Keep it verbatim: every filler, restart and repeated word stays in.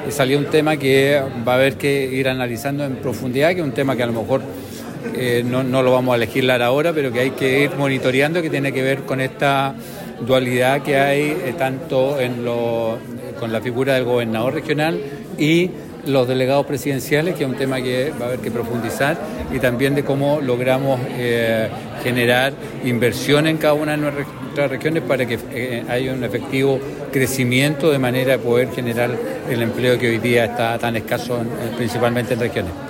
y salió un tema que va a haber que ir analizando en profundidad, que es un tema que a lo mejor eh, no, no lo vamos a legislar ahora, pero que hay que ir monitoreando, que tiene que ver con esta dualidad que hay eh, tanto en lo, con la figura del gobernador regional y los delegados presidenciales, que es un tema que va a haber que profundizar, y también de cómo logramos eh, generar inversión en cada una de nuestras regiones para que eh, haya un efectivo crecimiento de manera de poder generar el empleo que hoy día está tan escaso, en, principalmente en regiones.